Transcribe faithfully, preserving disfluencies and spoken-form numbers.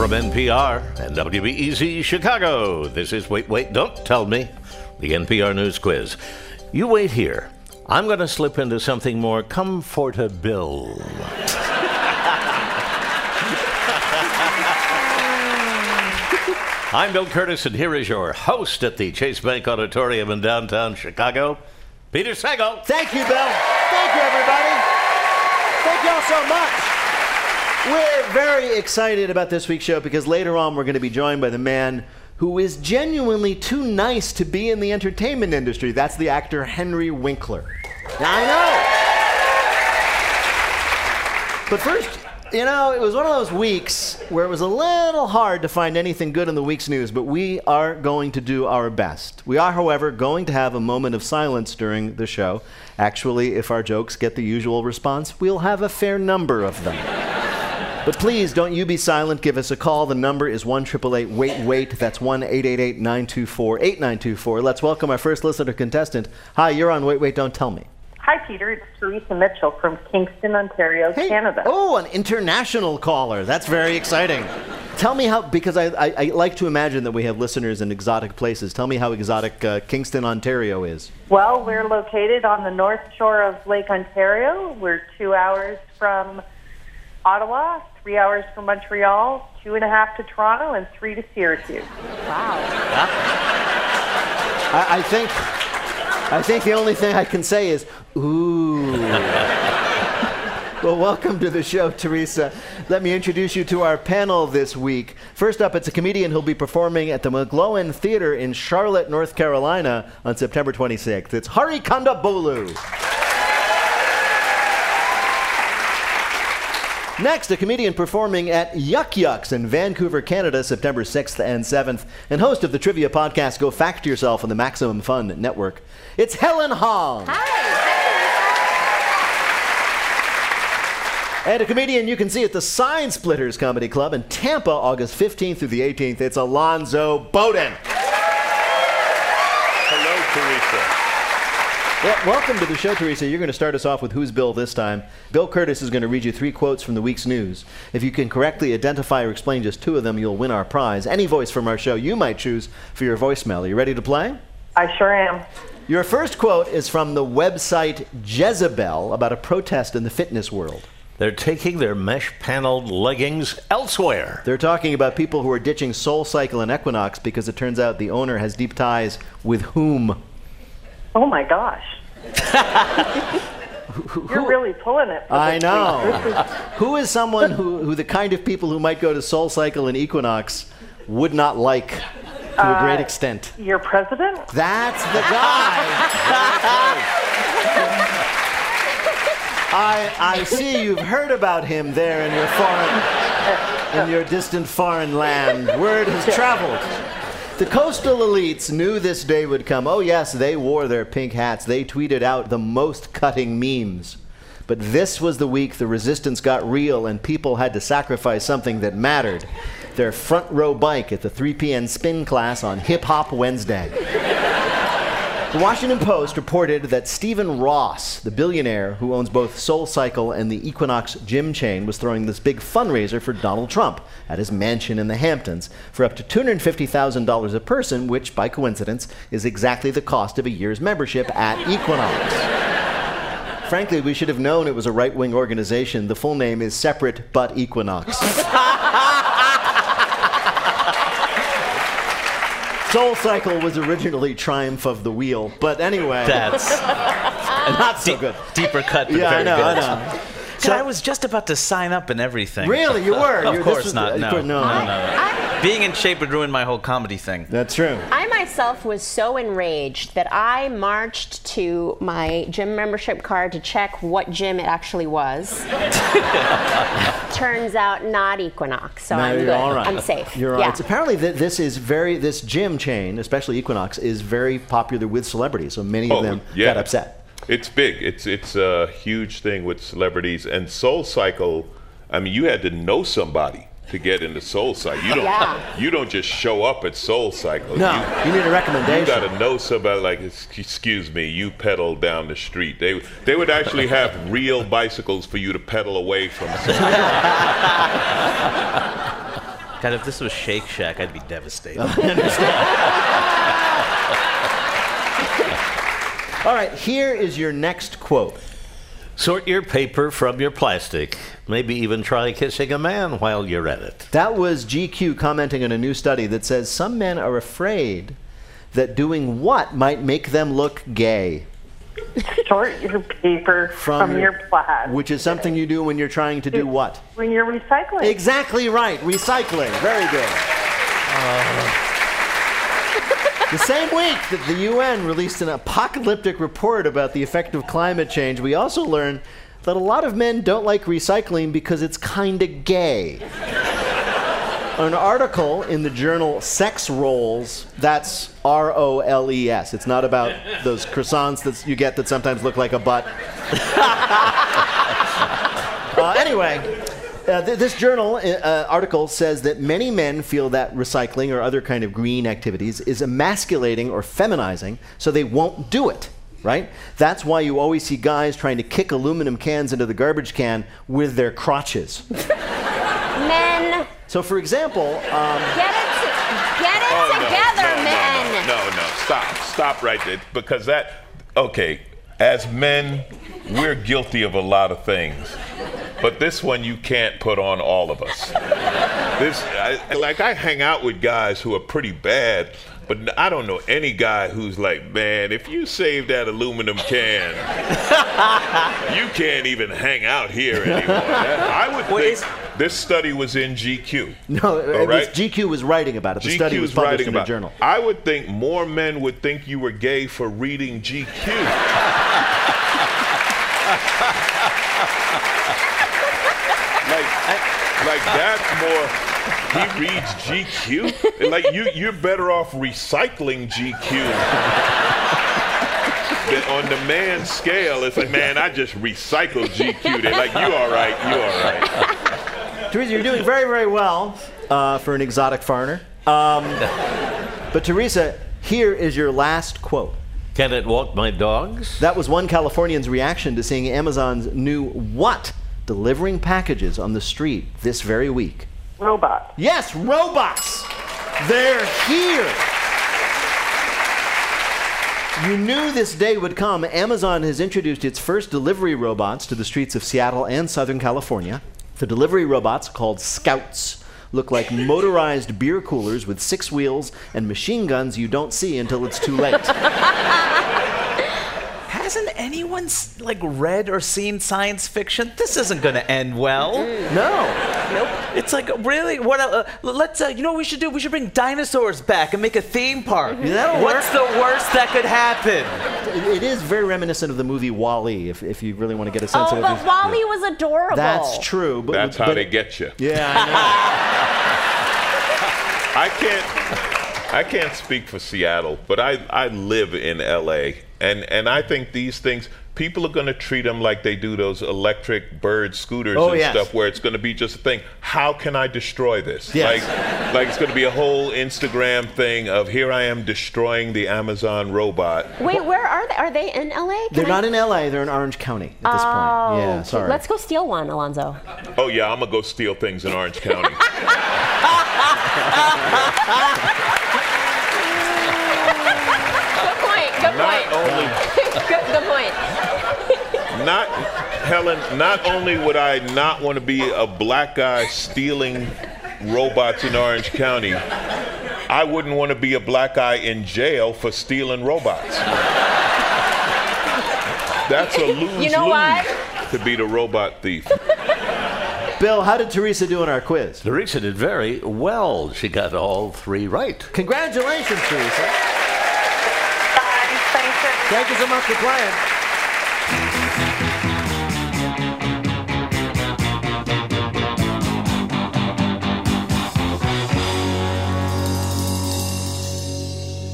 From N P R and W B E Z Chicago, this is Wait, Wait, Don't Tell Me, the N P R News Quiz. You wait here. I'm going to slip into something more comfortable. I'm Bill Curtis, and here is your host at the Chase Bank Auditorium in downtown Chicago, Peter Sagal. Thank you, Bill. Thank you, everybody. Thank you all so much. We're very excited about this week's show because later on we're going to be joined by the man who is genuinely too nice to be in the entertainment industry. That's the actor Henry Winkler. Now, I know. But first, you know, it was one of those weeks where it was a little hard to find anything good in the week's news, but we are going to do our best. We are, however, going to have a moment of silence during the show. Actually, if our jokes get the usual response, we'll have a fair number of them. But please, don't you be silent. Give us a call. The number is one eight eight eight, wait, wait. That's one eight eight eight, nine two four, eight nine two four. Let's welcome our first listener contestant. Hi, you're on Wait, Wait, Don't Tell Me. Hi, Peter. It's Teresa Mitchell from Kingston, Ontario, hey. Canada. Oh, an international caller. That's very exciting. Tell me how, because I, I, I like to imagine that we have listeners in exotic places. Tell me how exotic uh, Kingston, Ontario is. Well, we're located on the north shore of Lake Ontario. We're two hours from Ottawa, three hours from Montreal, two and a half to Toronto, and three to Syracuse. Wow. I, I think... I think the only thing I can say is, ooh. Well, welcome to the show, Teresa. Let me introduce you to our panel this week. First up, it's a comedian who'll be performing at the McGlowan Theater in Charlotte, North Carolina on September twenty-sixth. It's Hari Kondabolu. Next, a comedian performing at Yuck Yucks in Vancouver, Canada, September sixth and seventh, and host of the trivia podcast Go Fact Yourself on the Maximum Fun Network. It's Helen Hong. Hi. And a comedian you can see at the Sign Splitters Comedy Club in Tampa, August fifteenth through the eighteenth. It's Alonzo Bowden. Hello, Teresa. Well, welcome to the show, Teresa. You're going to start us off with Who's Bill this time. Bill Curtis is going to read you three quotes from the week's news. If you can correctly identify or explain just two of them, you'll win our prize. Any voice from our show you might choose for your voicemail. Are you ready to play? I sure am. Your first quote is from the website Jezebel about a protest in the fitness world. They're taking their mesh-paneled leggings elsewhere. They're talking about people who are ditching SoulCycle and Equinox because it turns out the owner has deep ties with whom? Oh, my gosh. You're really pulling it. I know. Who is someone who, who the kind of people who might go to SoulCycle and Equinox would not like to a great extent? Uh, your president? That's the guy. I, I see you've heard about him there in your foreign, in your distant foreign land. Word has traveled. The coastal elites knew this day would come. Oh yes, they wore their pink hats. They tweeted out the most cutting memes. But this was the week the resistance got real and people had to sacrifice something that mattered. Their front row bike at the three p.m. spin class on Hip Hop Wednesday. The Washington Post reported that Stephen Ross, the billionaire who owns both SoulCycle and the Equinox gym chain, was throwing this big fundraiser for Donald Trump at his mansion in the Hamptons for up to two hundred fifty thousand dollars a person, which, by coincidence, is exactly the cost of a year's membership at Equinox. Frankly, we should have known it was a right-wing organization. The full name is Separate But Equinox. SoulCycle was originally Triumph of the Wheel, but anyway. That's not so good. Deeper cut, but yeah, very I know, good. I know. So, I was just about to sign up and everything. Really? You were? Of You're, course was, not, no. no. no, no, no. no. Being in shape would ruin my whole comedy thing. That's true. I myself was so enraged that I marched to my gym membership card to check what gym it actually was. Turns out not Equinox, so no, I'm you're good. All right. I'm safe. You're all yeah. right. Apparently, th- this is very this gym chain, especially Equinox, is very popular with celebrities. So many oh, of them yeah. got upset. It's big. It's it's a huge thing with celebrities and SoulCycle. I mean, you had to know somebody to get into SoulCycle. You don't Yeah. you don't just show up at SoulCycle. No, you, you need a recommendation. You got to know somebody like, excuse me, you pedal down the street. They they would actually have real bicycles for you to pedal away from. God, if this was Shake Shack, I'd be devastated. All right, here is your next quote. Sort your paper from your plastic. Maybe even try kissing a man while you're at it. That was G Q commenting on a new study that says some men are afraid that doing what might make them look gay. Sort your paper from, from your plastic. Which is something you do when you're trying to do what? When you're recycling. Exactly right. Recycling. Very good. Uh, the same week that the U N released an apocalyptic report about the effect of climate change, we also learned that a lot of men don't like recycling because it's kinda gay. An article in the journal Sex Rolls, that's R O L E S. It's not about those croissants that you get that sometimes look like a butt. uh, anyway, uh, th- this journal uh, article says that many men feel that recycling or other kind of green activities is emasculating or feminizing, so they won't do it. Right? That's why you always see guys trying to kick aluminum cans into the garbage can with their crotches. Men. So, for example, um, Get it, to- get it Oh, no, together, no, men. No, no, no, stop, stop right there. Because that, okay, as men, we're guilty of a lot of things. But this one you can't put on all of us. This, I, like, I hang out with guys who are pretty bad, but I don't know any guy who's like, man, if you save that aluminum can, you can't even hang out here anymore. That, I would Wait, think this study was in G Q. no, it All was right? G Q was writing about it. The G Q study was is published writing in a about. journal. I would think more men would think you were gay for reading G Q. like, like that's more. He reads G Q. Like you, you're better off recycling G Q. Than on the man scale, it's like, man, I just recycled G Q. They're like, you all right, you all right. Teresa, you're doing very, very well uh, for an exotic foreigner. Um, but Teresa, here is your last quote. Can it walk my dogs? That was one Californian's reaction to seeing Amazon's new what? Delivering packages on the street this very week. Robot. Yes, robots! They're here! You knew this day would come. Amazon has introduced its first delivery robots to the streets of Seattle and Southern California. The delivery robots, called Scouts, look like motorized beer coolers with six wheels and machine guns you don't see until it's too late. Hasn't anyone s- like read or seen science fiction? This isn't going to end well. No. Nope. It's like, really? What? Uh, let's. Uh, you know what we should do? We should bring dinosaurs back and make a theme park. That'll What's work. the worst that could happen? It, it is very reminiscent of the movie WALL-E, if, if you really want to get a sense Oh, of it. but Wally was adorable. That's true. But, That's how but, they get you. Yeah, I I can't I can't speak for Seattle, but I, I live in L A, and, and I think these things, people are going to treat them like they do those electric bird scooters Oh, and yes. stuff, where it's going to be just a thing. How can I destroy this? Yes. Like, like it's going to be a whole Instagram thing of here I am destroying the Amazon robot. Wait, where are they? Are they in L A? They're not in L A, they're in Orange County at this Oh, point. Yeah, okay. sorry. Let's go steal one, Alonzo. Oh yeah, I'm going to go steal things in Orange County. Good point. Good Not point. only good, good point. Not, Helen, not only would I not want to be a black guy stealing robots in Orange County, I wouldn't want to be a black guy in jail for stealing robots. That's a lose-lose You know what? to be the robot thief. Bill, how did Teresa do in our quiz? Teresa did very well. She got all three right. Congratulations, Teresa. Thanks, thanks, everybody. Thank you so much for playing.